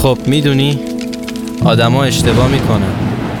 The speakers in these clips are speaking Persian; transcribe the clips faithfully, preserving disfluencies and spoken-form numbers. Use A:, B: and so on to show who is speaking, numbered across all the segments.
A: خب میدونی آدما اشتباه میکنن،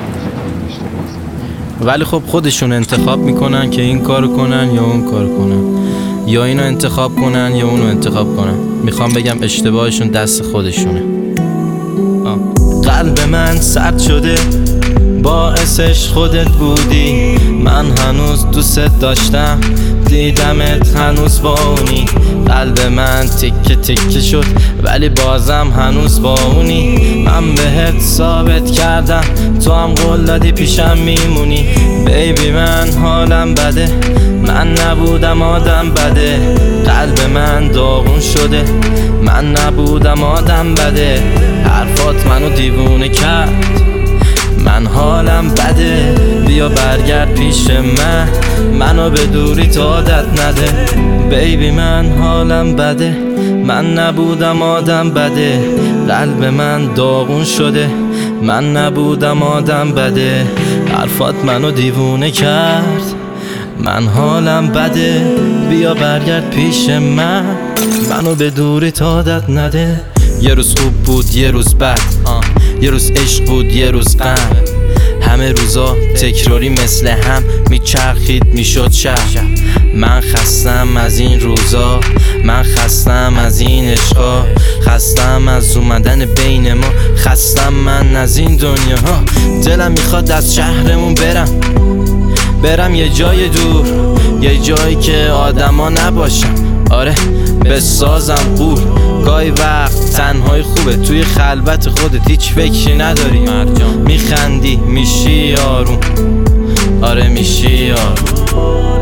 A: ولی خب خودشون انتخاب میکنن که این کارو کنن یا اون کارو کنن، یا اینو انتخاب کنن یا اونو انتخاب کنن. میخوام بگم اشتباهشون دست خودشونه. آه. قلب من سرد شده، باعثش خودت بودی. من هنوز دوست داشتم، دیدمت هنوز با اونی. قلب من تیکه تیکه شد ولی بازم هنوز با اونی. من بهت ثابت کردم تو هم قول دادی پیشم میمونی. بیبی من حالم بده، من نبودم آدم بده. قلب من داغون شده، من نبودم آدم بده. حرفات منو دیوونه کرد، من حالم بده. بیا برگرد پیش من، منو به دوری تا عادت نده. بیبی من حالم بده، من نبودم آدم بده. قلب من داغون شده، من نبودم آدم بده. حرفات منو دیوونه کرد، من حالم بده. بیا برگرد پیش من، منو به دوری تا عادت نده. یه روز خوب بود یه روز بد، یه روز عشق بود یه روز غم. همه روزا تکراری مثل هم میچرخید میشد شب. من خستم از این روزا، من خستم از این عشقا. خستم از اومدن بین ما، خستم من از این دنیا ها. دلم میخواد از شهرمون برم، برم یه جای دور، یه جایی که آدما نباشن. آره بسازم قول. گاهی وقت تنهای خوبه، توی خلوت خودت هیچ فکری نداری. میخندی میشی آروم، آره میشی آروم.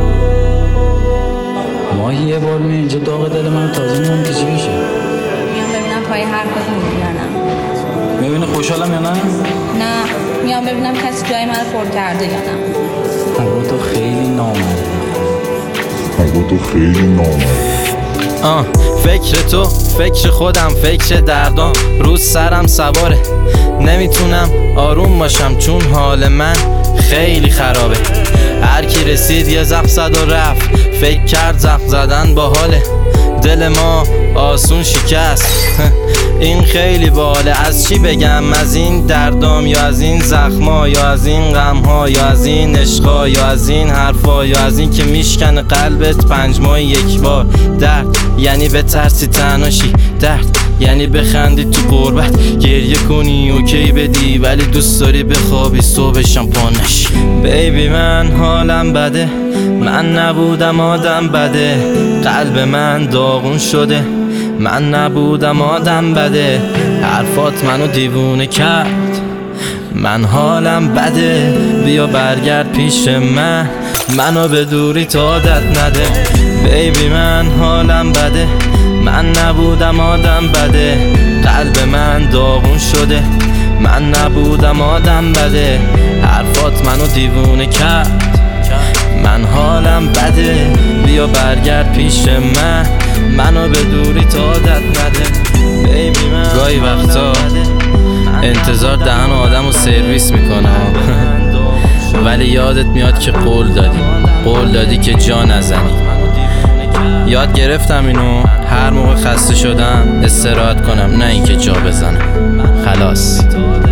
B: ما یه بار می اینجا داغ دل من تازه میام که چی بشه.
C: میام ببینم پای حرفات میگی یا نه.
B: میبینی خوشحالم یا نه؟
C: نه میام ببینم کسی جای من پر کرده یا نه.
B: هوا تو خیلی نامرده،
D: هوا تو خیلی نامرده.
A: آه فکر تو، فکر خودم، فکر دردام روز سرم سواره. نمیتونم آروم باشم چون حال من خیلی خرابه. هر کی رسید یه زخم زد و رفت، فکر کرد زخم زدن با حاله. دل ما آسون شکست این خیلی باله. از چی بگم، از این دردام یا از این زخما، یا از این غمها، یا از این عشقا، یا از این حرفا، یا از این که میشکنه قلبت پنج ماه یک بار. درد یعنی به ترسی تنهاشی، درد یعنی بخندی تو غربت، گریه کنی اوکی بدی ولی دوست داری بخوابی صبحشم پا نشی. بیبی من حالم بده، من نبودم آدم بده. قلب من داغون شده، من نبودم آدم بده. حرفات منو دیوونه کرد، من حالم بده. بیا برگرد پیش من، منو به دوری تا عادت نده. بیبی من حالم بده، من نبودم آدم بده. قلب من داغون شده، من نبودم آدم بده. حرفات منو دیوونه کرد، من حالم بده. بیا برگرد پیش من، منو به دوری تا عادت نده. بیبی من گاهی وقتا انتظار دهن آدمو سرویس میکنه ولی یادت میاد که قول دادی، قول دادی که جا نزنی. یاد گرفتم اینو، هر موقع خسته شدم استراحت کنم نه اینکه جا بزنم. خلاص.